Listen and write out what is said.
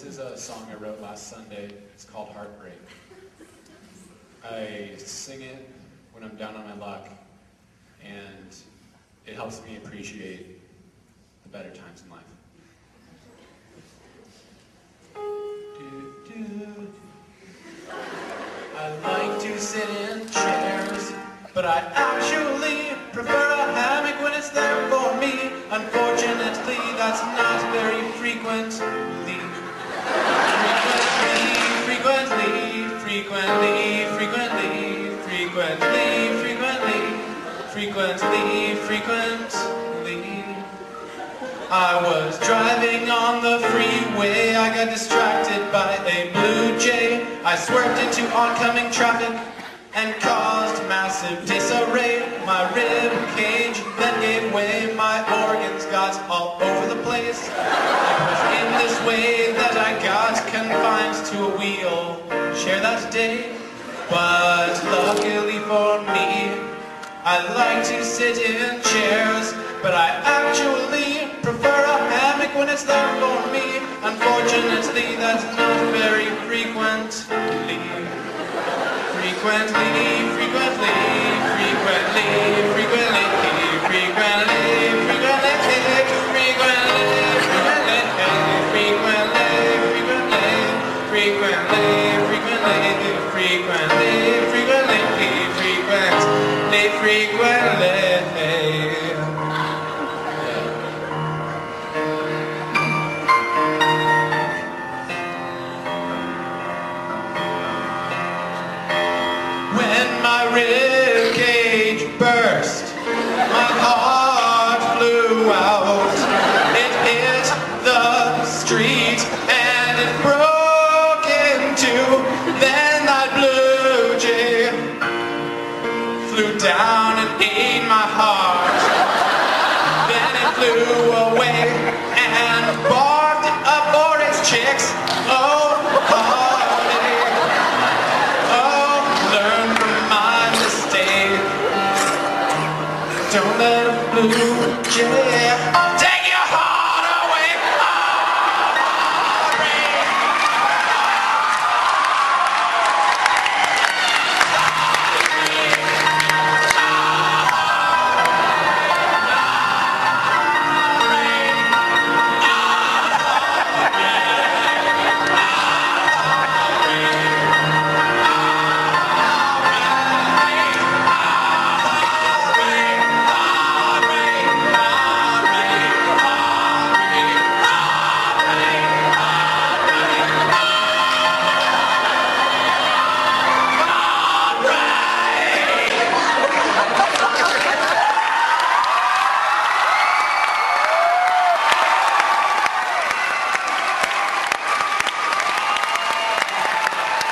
This is a song I wrote last Sunday. It's called Heartbreak. I sing it when I'm down on my luck, and it helps me appreciate the better times in life. I like to sit in chairs, but I actually prefer a hammock when it's there for me. Unfortunately, that's not very frequently. Frequently. I was driving on the freeway, I got distracted by a blue jay. I swerved into oncoming traffic and caused massive disarray. My rib cage then gave way, my organs got all over the place. It was in this way that I got confined to a wheelchair that day. But luckily for me, I like to sit in chairs, but I actually prefer a hammock when it's there for me. Unfortunately, that's not very frequently. Frequently.